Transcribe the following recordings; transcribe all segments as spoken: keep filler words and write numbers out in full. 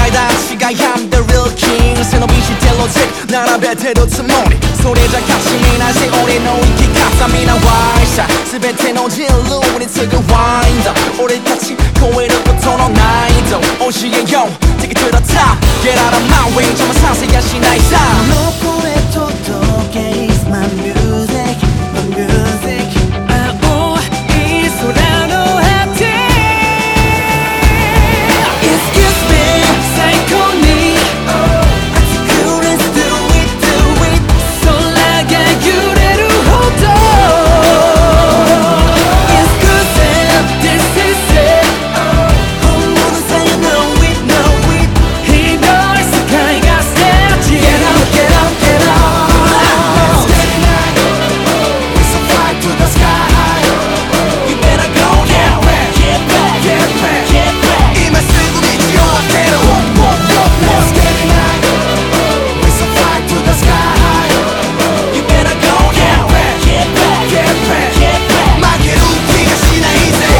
前たちが病んで Real King 背伸びしてロジック並べてるつもりそれじゃ勝ち目なし俺の生き方皆ワイシャ全ての人類に次ぐワインド俺たち超えることの難易度教えよう Take it to the top Get out of my way 邪魔させやしないさこの声届け It's my music My music 青い空の果て Excuse me 最高に熱く Let's do it do it 空が揺れるほど Excuse me This is it 本物さ You know it know it 広い世界がステージ Get up get up get up Let's get it now We so fly to the sky You better go get back Get back get back get back 今すぐ道を開けろ Let's get it now We so fly to the sky You better go get back get back get back get back 負ける気がしないぜ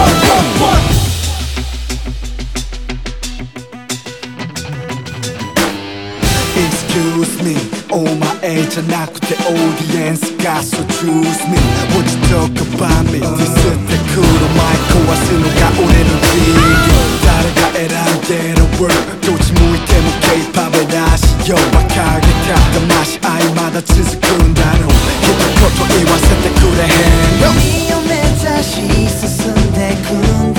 Excuse me お前じゃなくてオーディエンスが So choose me What you talk about me ディスってくる前壊すのが俺の人義誰が選んでる word どっち向いても K-pop だしよ馬鹿げた魂愛まだ続くんだろう一言言わせてくれへんよ君を目指し進んでくんだ